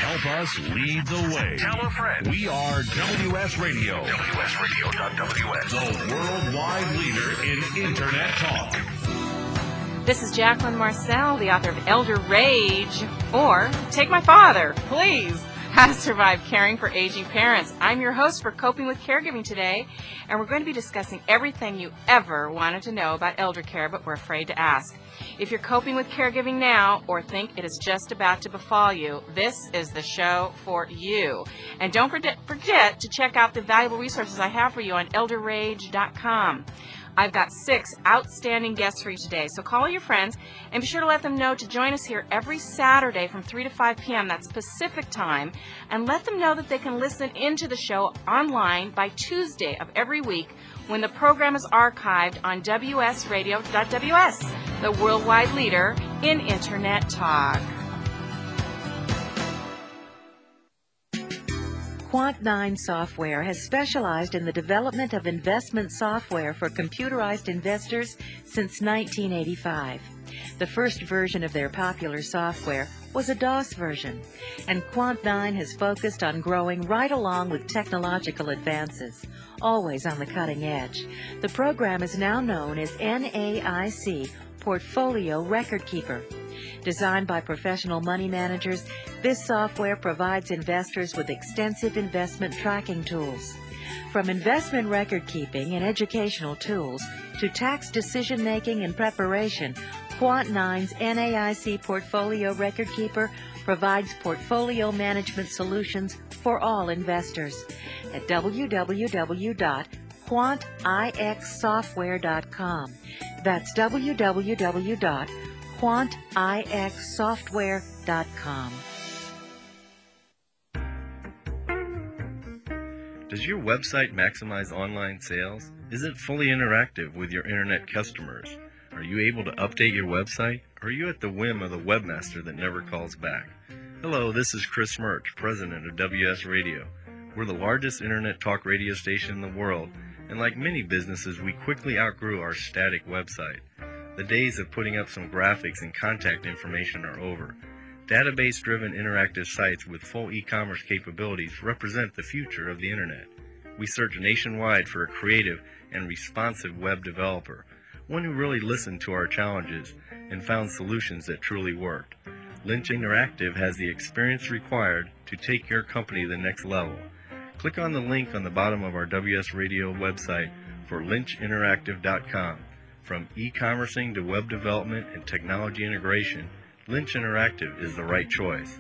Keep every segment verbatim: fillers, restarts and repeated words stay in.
Help us lead the way. Tell a friend. We are W S Radio. W S Radio dot W S. The worldwide leader in Internet talk. This is Jacqueline Marcel, the author of Elder Rage, or Take My Father, Please, How to Survive Caring for Aging Parents. I'm your host for Coping with Caregiving today, and we're going to be discussing everything you ever wanted to know about elder care but were afraid to ask. If you're coping with caregiving now or think it is just about to befall you, this is the show for you. And don't forget, forget to check out the valuable resources I have for you on elder rage dot com. I've got six outstanding guests for you today, so call your friends and be sure to let them know to join us here every Saturday from three to five p.m., that's Pacific time, and let them know that they can listen into the show online by Tuesday of every week when the program is archived on W S Radio dot W S, the worldwide leader in Internet talk. Quant nine Software has specialized in the development of investment software for computerized investors since nineteen eighty-five. The first version of their popular software was a DOS version, and Quant nine has focused on growing right along with technological advances, always on the cutting edge. The program is now known as N A I C, Portfolio Record Keeper. Designed by professional money managers, this software provides investors with extensive investment tracking tools. From investment record keeping and educational tools to tax decision making and preparation, Quant nine's N A I C Portfolio Record Keeper provides portfolio management solutions for all investors. At w w w dot quant ix software dot com. That's w w w dot quant ix software dot com. Does your website maximize online sales? Is it fully interactive with your internet customers? Are you able to update your website? Or are you at the whim of the webmaster that never calls back? Hello, this is Chris Murch, president of W S Radio. We're the largest internet talk radio station in the world, and like many businesses, we quickly outgrew our static website. The days of putting up some graphics and contact information are over. Database-driven interactive sites with full e-commerce capabilities represent the future of the internet. We searched nationwide for a creative and responsive web developer, one who really listened to our challenges and found solutions that truly worked. Lynch Interactive has the experience required to take your company to the next level. Click on the link on the bottom of our W S Radio website for lynch interactive dot com. From e-commercing to web development and technology integration, Lynch Interactive is the right choice.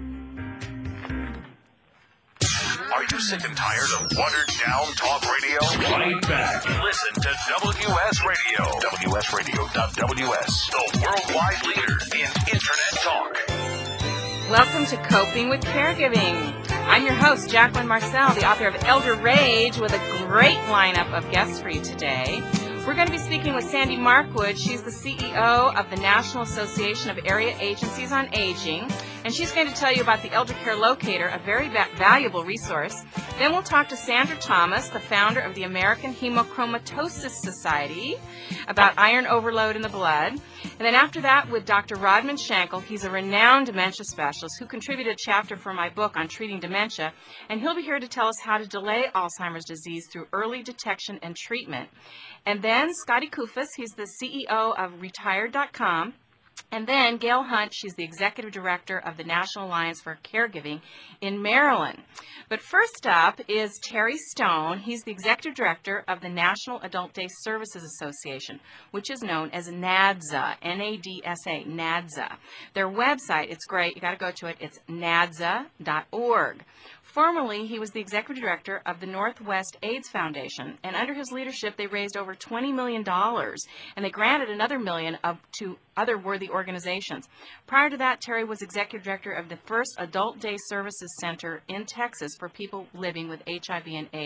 Are you sick and tired of watered-down talk radio? Fight back. Listen to W S Radio. W S Radio dot W S, the worldwide leader in Internet talk. Welcome to Coping with Caregiving. I'm your host, Jacqueline Marcel, the author of Elder Rage, with a great lineup of guests for you today. We're going to be speaking with Sandy Markwood. She's the C E O of the National Association of Area Agencies on Aging, and she's going to tell you about the Elder Care Locator, a very va- valuable resource. Then we'll talk to Sandra Thomas, the founder of the American Hemochromatosis Society, about iron overload in the blood. And then after that, with Doctor Rodman Shankel, he's a renowned dementia specialist who contributed a chapter for my book on treating dementia, and he'll be here to tell us how to delay Alzheimer's disease through early detection and treatment. And then Scotty Kufis, he's the C E O of retired dot com. And then Gail Hunt, she's the executive director of the National Alliance for Caregiving in Maryland. But first up is Terry Stone. He's the executive director of the National Adult Day Services Association, which is known as NADSA, N A D S A, NADSA. Their website, it's great. You got to go to it. It's N A D S A dot org. Formerly, he was the executive director of the Northwest AIDS Foundation, and under his leadership, they raised over twenty million dollars, and they granted another million of, to other worthy organizations. Prior to that, Terry was executive director of the first Adult Day Services Center in Texas for people living with H I V and AIDS.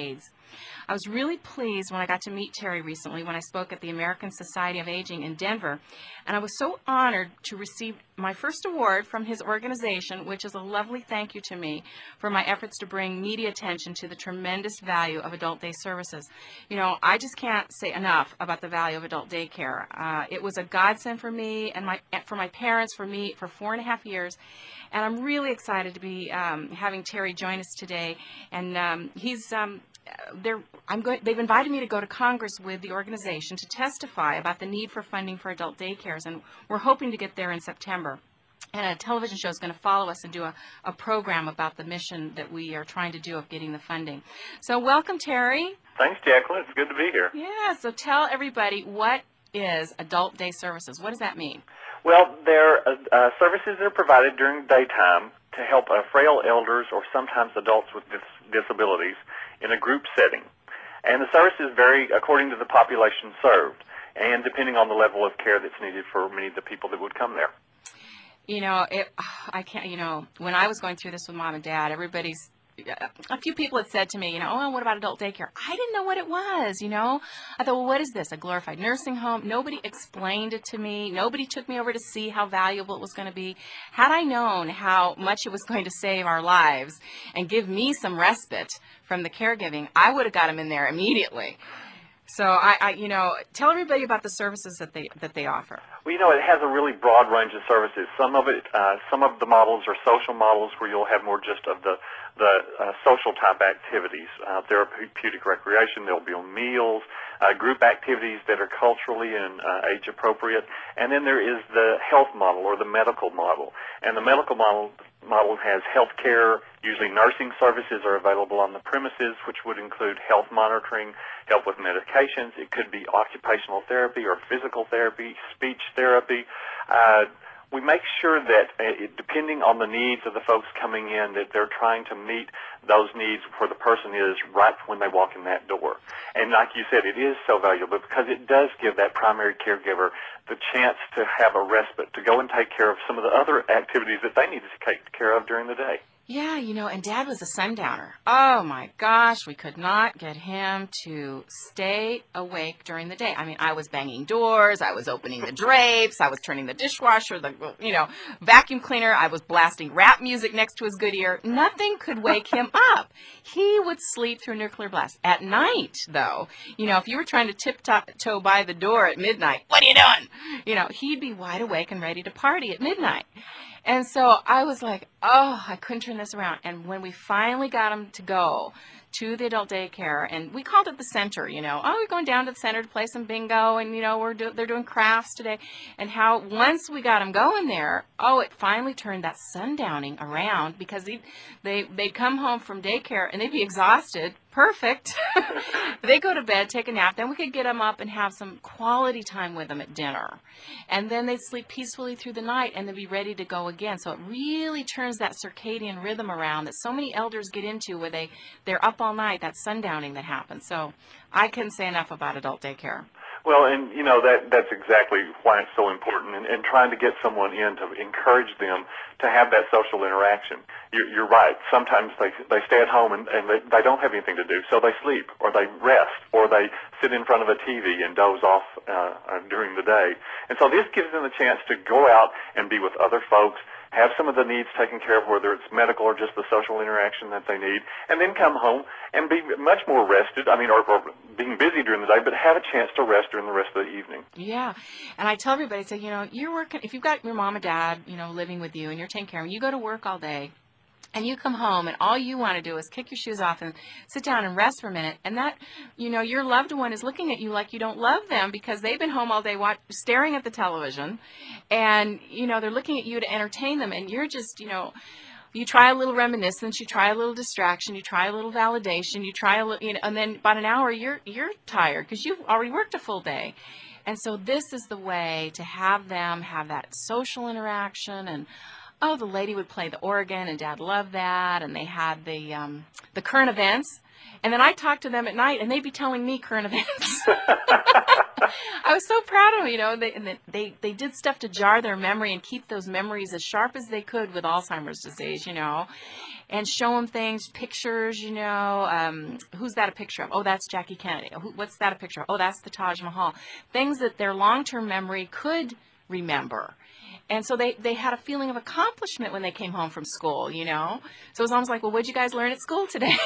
I was really pleased when I got to meet Terry recently when I spoke at the American Society of Aging in Denver, and I was so honored to receive my first award from his organization, which is a lovely thank you to me for my efforts to bring media attention to the tremendous value of adult day services. You know, I just can't say enough about the value of adult daycare. Uh, it was a godsend for me and my for my parents, for me, for four and a half years, and I'm really excited to be um, having Terry join us today. And um, he's um, they're, I'm going, they've invited me to go to Congress with the organization to testify about the need for funding for adult daycares, and we're hoping to get there in September. And a television show is going to follow us and do a, a program about the mission that we are trying to do of getting the funding. So welcome, Terry. Thanks, Jacqueline. It's good to be here. Yeah, so tell everybody, what is adult day services? What does that mean? Well, they're uh, uh, services that are provided during daytime to help uh, frail elders or sometimes adults with dis- disabilities in a group setting. And the services vary according to the population served and depending on the level of care that's needed for many of the people that would come there. You know, it, I can't, you know, when I was going through this with Mom and Dad, everybody's, a few people had said to me, you know, oh, what about adult daycare? I didn't know what it was, you know. I thought, well, what is this, a glorified nursing home? Nobody explained it to me. Nobody took me over to see how valuable it was going to be. Had I known how much it was going to save our lives and give me some respite from the caregiving, I would have got them in there immediately. So, I, I, you know, tell everybody about the services that they that they offer. Well, you know, it has a really broad range of services. Some of it, uh, some of the models are social models where you'll have more just of the the uh, social type activities, uh, therapeutic recreation. There'll be meals, uh, group activities that are culturally and uh, age appropriate, and then there is the health model or the medical model. And the medical model model has health care. Usually nursing services are available on the premises, which would include health monitoring, help with medications. It could be occupational therapy or physical therapy, speech therapy. Uh, we make sure that, uh, depending on the needs of the folks coming in, that they're trying to meet those needs where the person is right when they walk in that door. And like you said, it is so valuable because it does give that primary caregiver the chance to have a respite, to go and take care of some of the other activities that they need to take care of during the day. Yeah, you know, and Dad was a sundowner. Oh, my gosh, we could not get him to stay awake during the day. I mean, I was banging doors, I was opening the drapes, I was turning the dishwasher, the, you know, vacuum cleaner, I was blasting rap music next to his good ear. Nothing could wake him up. He would sleep through nuclear blast. At night, though, you know, if you were trying to tiptoe by the door at midnight, what are you doing? You know, he'd be wide awake and ready to party at midnight. And so I was like, oh, I couldn't turn this around. And when we finally got him to go to the adult daycare, and we called it the center, you know, oh, we're going down to the center to play some bingo, and, you know, we're do- they're doing crafts today. And how once we got him going there, oh, it finally turned that sundowning around because they, they, they'd come home from daycare, and they'd be exhausted. Perfect. They go to bed, take a nap, then we could get them up and have some quality time with them at dinner. And then they'd sleep peacefully through the night and they'd be ready to go again. So it really turns that circadian rhythm around that so many elders get into where they, they're up all night, that sundowning that happens. So I couldn't say enough about adult daycare. Well, and, you know, that that's exactly why it's so important, and, and trying to get someone in to encourage them to have that social interaction. You're, you're right. Sometimes they they stay at home and, and they, they don't have anything to do, so they sleep, or they rest, or they sit in front of a T V and doze off uh, uh, during the day. And so this gives them a chance to go out and be with other folks, have some of the needs taken care of, whether it's medical or just the social interaction that they need, and then come home and be much more rested, I mean, or, or being busy during the day, but have a chance to rest during the rest of the evening. Yeah, and I tell everybody, I say, you know, you're working, if you've got your mom and dad, you know, living with you, and you're taking care of them, you go to work all day, and you come home, and all you want to do is kick your shoes off and sit down and rest for a minute. And that, you know, your loved one is looking at you like you don't love them because they've been home all day watch, staring at the television. And, you know, they're looking at you to entertain them. And you're just, you know, you try a little reminiscence, you try a little distraction, you try a little validation, you try a little, you know, and then about an hour you're, you're tired because you've already worked a full day. And so this is the way to have them have that social interaction. And oh, the lady would play the organ, and Dad loved that, and they had the um, the current events. And then I'd talk to them at night, and they'd be telling me current events. I was so proud of them, you know. They, and they, they did stuff to jar their memory and keep those memories as sharp as they could with Alzheimer's disease, you know. And show them things, pictures, you know. Um, who's that a picture of? Oh, that's Jackie Kennedy. Who, what's that a picture of? Oh, that's the Taj Mahal. Things that their long-term memory could remember. And so they, they had a feeling of accomplishment when they came home from school, you know. So it was almost like, well, what'd you guys learn at school today?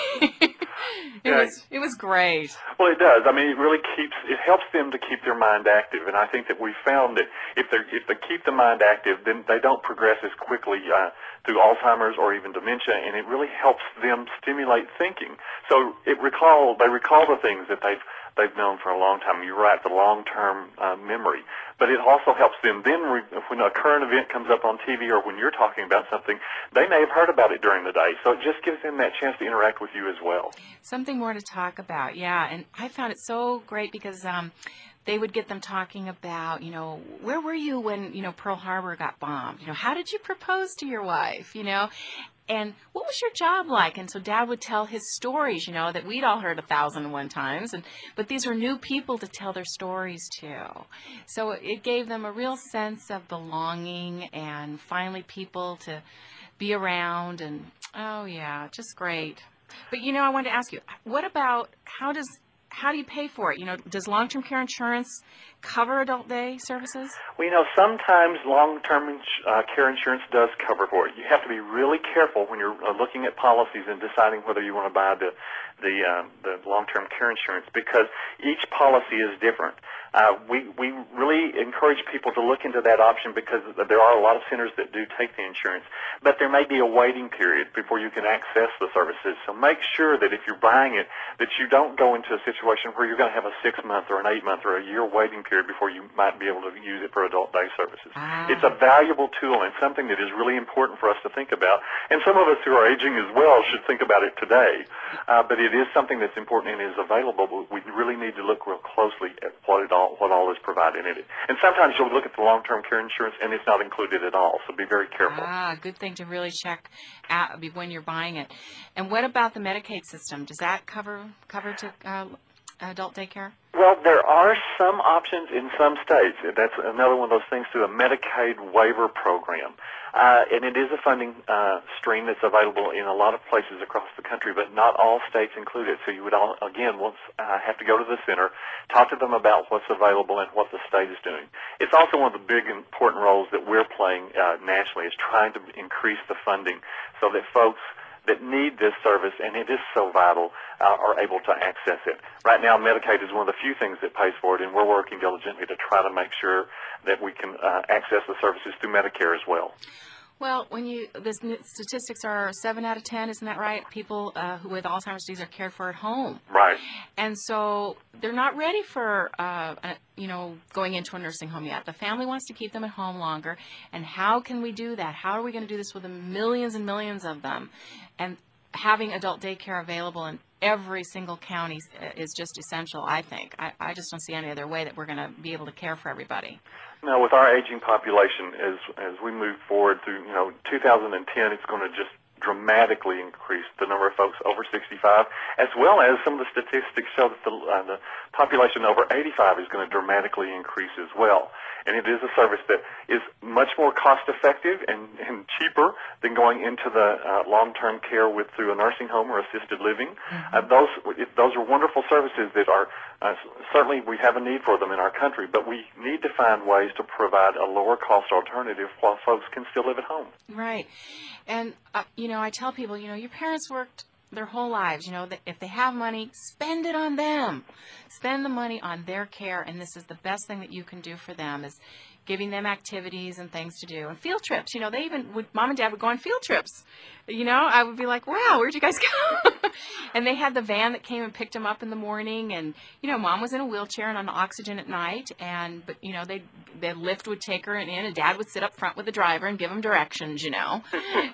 it yeah. was it was great. Well, it does. I mean, it really keeps, it helps them to keep their mind active. And I think that we found that if they if they keep the mind active, then they don't progress as quickly uh, through Alzheimer's or even dementia, and it really helps them stimulate thinking. So it recall they recall the things that they've they've known for a long time. You're right, the long-term uh, memory. But it also helps them then, re- when a current event comes up on T V or when you're talking about something, they may have heard about it during the day. So it just gives them that chance to interact with you as well. Something more to talk about, yeah. And I found it so great because um, they would get them talking about, you know, where were you when, you know, Pearl Harbor got bombed? You know, how did you propose to your wife, you know? And what was your job like? And so Dad would tell his stories, you know, that we'd all heard a thousand and one times. And but these were new people to tell their stories to. So it gave them a real sense of belonging and finally people to be around. And, oh, yeah, just great. But, you know, I wanted to ask you, what about how does how do you pay for it? You know, does long-term care insurance cover adult day services? Well, you know, sometimes long-term ins- uh, care insurance does cover for it. You have to be really careful when you're uh, looking at policies and deciding whether you want to buy the the, um, the long-term care insurance because each policy is different. Uh, we, we really encourage people to look into that option because there are a lot of centers that do take the insurance, but there may be a waiting period before you can access the services. So make sure that if you're buying it, that you don't go into a situation where you're going to have a six-month or an eight-month or a year waiting period before you might be able to use it for adult day services. Ah. It's a valuable tool and something that is really important for us to think about. And some of us who are aging as well should think about it today. Uh, but it is something that's important and is available, but we really need to look real closely at what it all what all is provided in it. And sometimes you'll look at the long-term care insurance and it's not included at all, so be very careful. Ah, good thing to really check out when you're buying it. And what about the Medicaid system? Does that cover cover to uh, adult daycare? Well, there are some options in some states. That's another one of those things through a Medicaid waiver program. Uh, and it is a funding uh, stream that's available in a lot of places across the country, but not all states include it. So you would, all, again, once, uh, have to go to the center, talk to them about what's available and what the state is doing. It's also one of the big important roles that we're playing uh, nationally is trying to increase the funding so that folks that need this service, and it is so vital, uh, are able to access it. Right now, Medicaid is one of the few things that pays for it, and we're working diligently to try to make sure that we can uh, access the services through Medicare as well. Well, when you the statistics are seven out of ten, isn't that right? People uh, who with Alzheimer's disease are cared for at home. Right. And so they're not ready for, uh, a, you know, going into a nursing home yet. The family wants to keep them at home longer. And how can we do that? How are we going to do this with the millions and millions of them? And having adult daycare available in every single county is just essential, I think. I, I just don't see any other way that we're going to be able to care for everybody. No, with our aging population, as as we move forward through, you know, two thousand ten, it's going to just dramatically increase the number of folks over sixty-five, as well as some of the statistics show that the, uh, the population over eighty-five is going to dramatically increase as well. And it is a service that is much more cost-effective and, and cheaper than going into the uh, long-term care with through a nursing home or assisted living. Mm-hmm. Uh, those it, those are wonderful services that are uh, certainly we have a need for them in our country, but we need to find ways to provide a lower-cost alternative while folks can still live at home. Right. And, uh, you know, I tell people, you know, your parents worked their whole lives, you know, that if they have money, spend it on them. Spend the money on their care, and this is the best thing that you can do for them is giving them activities and things to do. And field trips, you know, they even would, Mom and Dad would go on field trips. You know, I would be like, wow, where'd you guys go? And they had the van that came and picked them up in the morning, and, you know, Mom was in a wheelchair and on oxygen at night, and, but, you know, they the lift would take her in, and Dad would sit up front with the driver and give them directions, you know.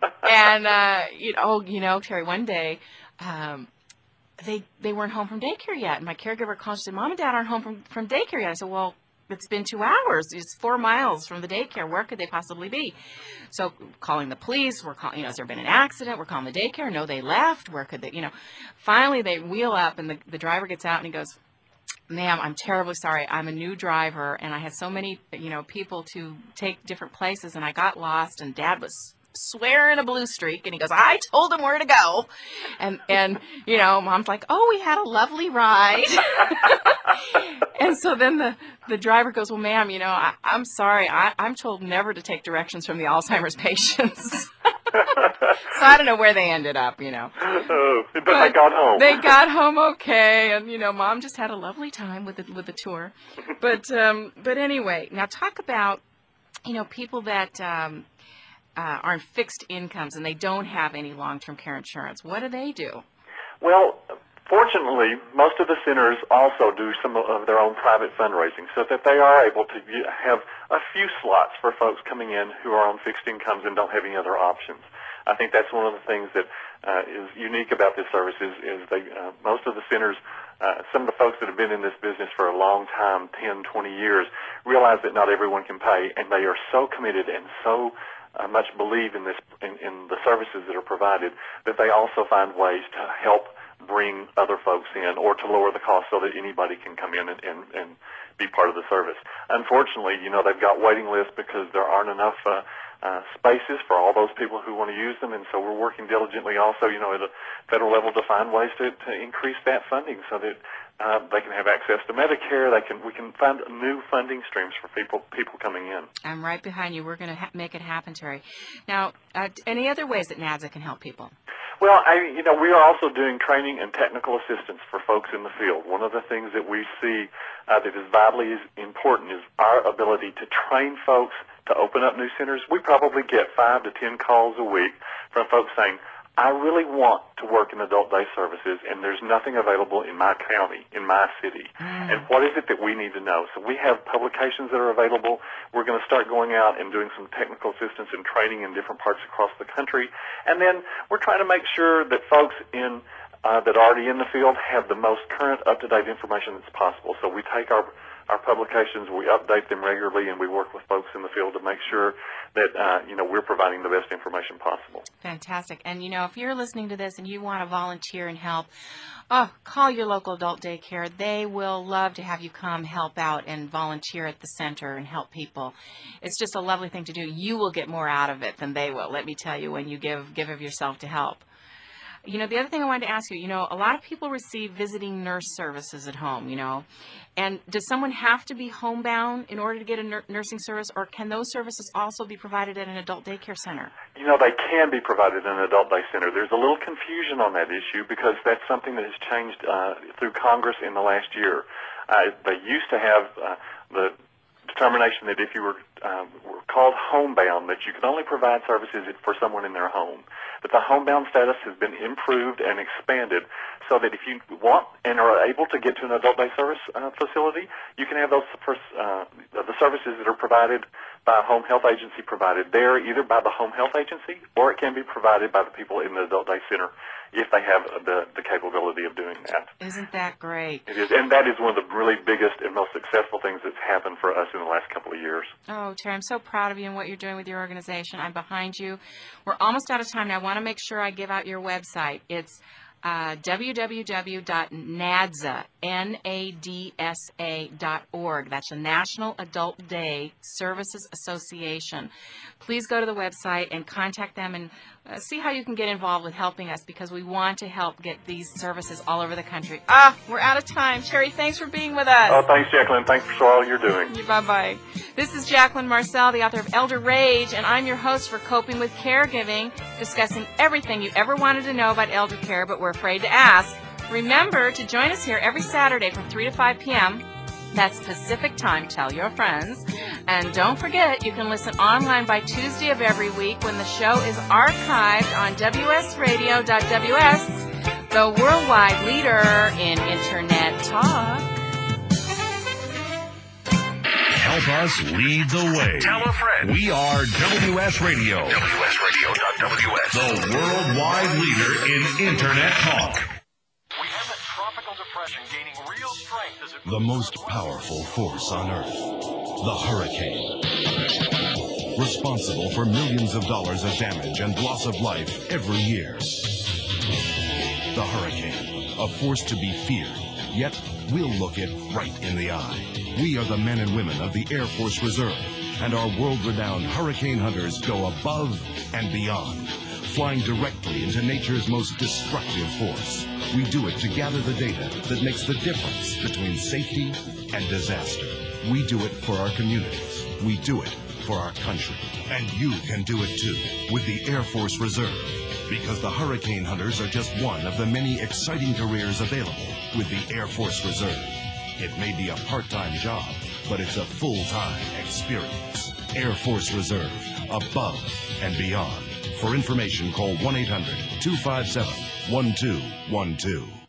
And, uh, you know, oh, you know, Terry, one day, um, they they weren't home from daycare yet, and my caregiver called and said, Mom and Dad aren't home from, from daycare yet. I said, well, it's been two hours. It's four miles from the daycare. Where could they possibly be? So calling the police, we're calling, you know, has there been an accident? We're calling the daycare. No, they left. Where could they, you know, finally they wheel up and the, the driver gets out and he goes, ma'am, I'm terribly sorry. I'm a new driver and I had so many, you know, people to take different places and I got lost and Dad was swearing a blue streak and he goes, I told him where to go. And, and you know, Mom's like, oh, we had a lovely ride. And so then the, the driver goes, well, ma'am, you know, I, I'm sorry. I, I'm told never to take directions from the Alzheimer's patients. So I don't know where they ended up, you know. Oh, but, but they got home. They got home okay, and you know, Mom just had a lovely time with the with the tour. But um, but anyway, now talk about, you know, people that um, uh, are on fixed incomes and they don't have any long-term care insurance. What do they do? Well, fortunately, most of the centers also do some of their own private fundraising, so that they are able to have a few slots for folks coming in who are on fixed incomes and don't have any other options. I think that's one of the things that uh, is unique about this service is, is they, uh, most of the centers, uh, some of the folks that have been in this business for a long time, ten, twenty years, realize that not everyone can pay, and they are so committed and so uh, much believe in this, in, in the services that are provided, that they also find ways to help bring other folks in or to lower the cost so that anybody can come in and, and, and be part of the service. Unfortunately, you know, they've got waiting lists because there aren't enough uh, uh, spaces for all those people who want to use them, and so we're working diligently also, you know, at a federal level to find ways to, to increase that funding so that uh, they can have access to Medicare. They can, we can find new funding streams for people people coming in. I'm right behind you. We're going to ha- make it happen, Terry. Now, uh, any other ways that NADSA can help people? Well, I, you know, we are also doing training and technical assistance for folks in the field. One of the things that we see uh, that is vitally important is our ability to train folks to open up new centers. We probably get five to ten calls a week from folks saying, I really want to work in adult day services, and there's nothing available in my county, in my city. Mm. And what is it that we need to know? So we have publications that are available. We're going to start going out and doing some technical assistance and training in different parts across the country. And then we're trying to make sure that folks in uh, that are already in the field have the most current, up-to-date information that's possible. So we take our our publications, we update them regularly, and we work with folks in the field to make sure that, uh, you know, we're providing the best information possible. Fantastic. And, you know, if you're listening to this and you want to volunteer and help, oh, call your local adult daycare. They will love to have you come help out and volunteer at the center and help people. It's just a lovely thing to do. You will get more out of it than they will, let me tell you, when you give, give of yourself to help. You know, the other thing I wanted to ask you, you know, a lot of people receive visiting nurse services at home, you know, and does someone have to be homebound in order to get a nur- nursing service, or can those services also be provided at an adult daycare center? You know, they can be provided in an adult day center. There's a little confusion on that issue because that's something that has changed uh, through Congress in the last year. Uh, they used to have uh, the determination that if you were, uh, were called homebound, that you could only provide services for someone in their home. But the homebound status has been improved and expanded so that if you want and are able to get to an adult day service uh, facility, you can have those uh, the services that are provided by a home health agency provided there, either by the home health agency or it can be provided by the people in the adult day center if they have the, the capability of doing that. Isn't that great? It is, and that is one of the really biggest and most successful things that's happened for us in the last couple of years. Oh, Terry, I'm so proud of you and what you're doing with your organization. I'm behind you. We're almost out of time, and I want to make sure I give out your website. It's uh, w w w dot nadsa, N A D S A dot org. That's the National Adult Day Services Association. Please go to the website and contact them and uh, see how you can get involved with helping us, because we want to help get these services all over the country. Ah, we're out of time. Terry, thanks for being with us. Oh, thanks, Jacqueline. Thanks for all you're doing. Bye-bye. This is Jacqueline Marcel, the author of Elder Rage, and I'm your host for Coping with Caregiving, discussing everything you ever wanted to know about elder care but were afraid to ask. Remember to join us here every Saturday from three to five p.m. That's Pacific time. Tell your friends. And don't forget, you can listen online by Tuesday of every week when the show is archived on w s radio dot w s, the worldwide leader in Internet talk. Help us lead the way. Tell a friend. We are W S Radio. w s radio dot w s, the worldwide leader in Internet talk. We have a tropical depression gaining real strength as it... The most powerful force on Earth. The hurricane. Responsible for millions of dollars of damage and loss of life every year. The hurricane, a force to be feared, yet we'll look it right in the eye. We are the men and women of the Air Force Reserve, and our world-renowned hurricane hunters go above and beyond, flying directly into nature's most destructive force. We do it to gather the data that makes the difference between safety and disaster. We do it for our communities. We do it for our country. And you can do it too with the Air Force Reserve, because the hurricane hunters are just one of the many exciting careers available with the Air Force Reserve. It may be a part-time job, but it's a full-time experience. Air Force Reserve, above and beyond. For information, call one eight hundred, two five seven, one two one two.